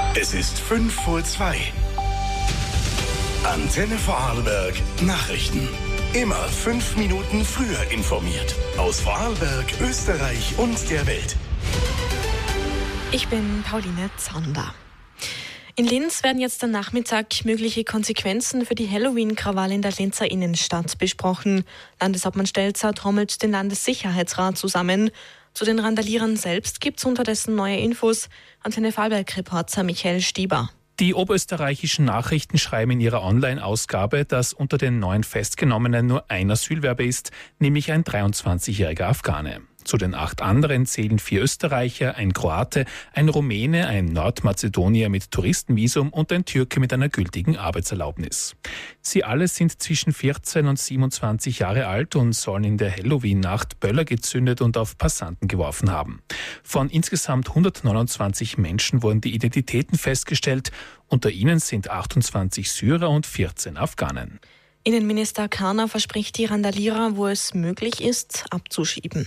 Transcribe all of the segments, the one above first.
Es ist 5:02 Antenne Vorarlberg Nachrichten. Immer 5 Minuten früher informiert. Aus Vorarlberg, Österreich und der Welt. Ich bin Pauline Zander. In Linz werden jetzt am Nachmittag mögliche Konsequenzen für die Halloween-Krawalle in der Linzer Innenstadt besprochen. Landeshauptmann Stelzer trommelt den Landessicherheitsrat zusammen. Zu den Randalierern selbst gibt es unterdessen neue Infos. Antenne Vorarlberg-Reporter Michael Stieber. Die oberösterreichischen Nachrichten schreiben in ihrer Online-Ausgabe, dass unter den 9 Festgenommenen nur ein Asylwerber ist, nämlich ein 23-jähriger Afghane. Zu den 8 anderen zählen 4 Österreicher, ein Kroate, ein Rumäne, ein Nordmazedonier mit Touristenvisum und ein Türke mit einer gültigen Arbeitserlaubnis. Sie alle sind zwischen 14 und 27 Jahre alt und sollen in der Halloween-Nacht Böller gezündet und auf Passanten geworfen haben. Von insgesamt 129 Menschen wurden die Identitäten festgestellt. Unter ihnen sind 28 Syrer und 14 Afghanen. Innenminister Karner verspricht die Randalierer, wo es möglich ist, abzuschieben.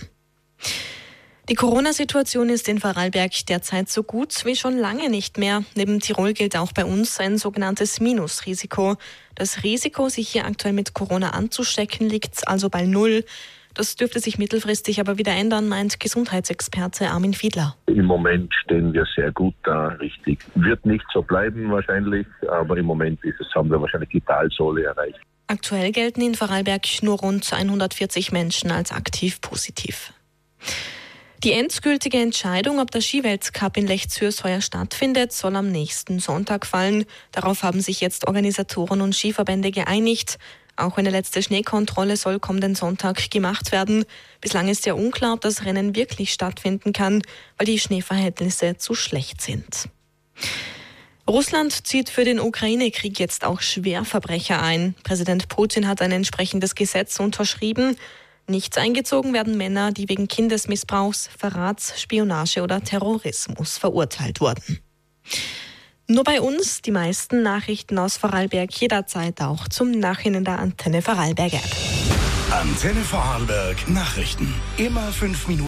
Die Corona-Situation ist in Vorarlberg derzeit so gut wie schon lange nicht mehr. Neben Tirol gilt auch bei uns ein sogenanntes Minusrisiko. Das Risiko, sich hier aktuell mit Corona anzustecken, liegt also bei 0. Das dürfte sich mittelfristig aber wieder ändern, meint Gesundheitsexperte Armin Fiedler. Im Moment stehen wir sehr gut da, richtig. Wird nicht so bleiben wahrscheinlich, aber im Moment haben wir wahrscheinlich die Talsohle erreicht. Aktuell gelten in Vorarlberg nur rund 140 Menschen als aktiv positiv. Die endgültige Entscheidung, ob der Skiweltcup in Lech-Zürs heuer stattfindet, soll am nächsten Sonntag fallen. Darauf haben sich jetzt Organisatoren und Skiverbände geeinigt. Auch eine letzte Schneekontrolle soll kommenden Sonntag gemacht werden. Bislang ist ja unklar, ob das Rennen wirklich stattfinden kann, weil die Schneeverhältnisse zu schlecht sind. Russland zieht für den Ukraine-Krieg jetzt auch Schwerverbrecher ein. Präsident Putin hat ein entsprechendes Gesetz unterschrieben. Nicht eingezogen werden Männer, die wegen Kindesmissbrauchs, Verrats, Spionage oder Terrorismus verurteilt wurden. Nur bei uns die meisten Nachrichten aus Vorarlberg jederzeit auch zum Nachhinein in der Antenne Vorarlberg App. Antenne Vorarlberg Nachrichten. Immer 5 Minuten.